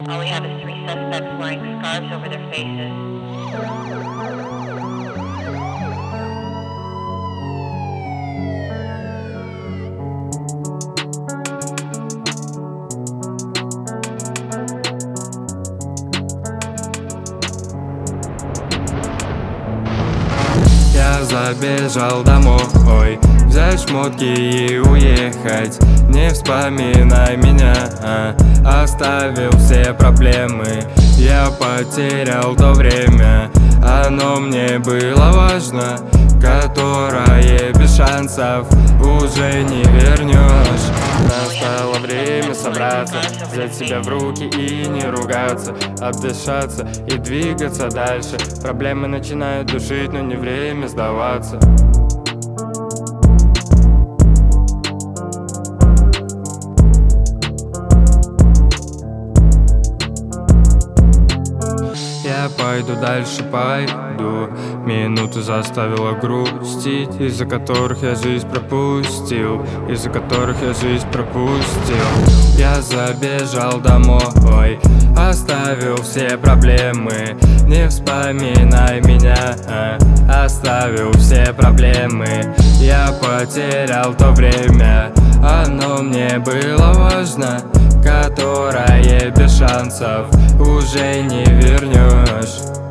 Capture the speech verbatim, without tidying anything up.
All we have is three suspects wearing scarves over their faces. Я забежал домой, взять шмотки и уехать. Не вспоминай меня, а, оставил все проблемы. Я потерял то время, оно мне было важно, которое без шансов уже не вернешь. Настало время собраться, взять себя в руки и не ругаться, отдышаться и двигаться дальше. Проблемы начинают душить, но не время сдаваться. Я пойду дальше, пойду. Минуту заставила грустить, из-за которых я жизнь пропустил, из-за которых я жизнь пропустил. Я забежал домой, оставил все проблемы. Не вспоминай меня, а, оставил все проблемы. Я потерял то время, оно мне было важно, которое без шансов уже не вернешь.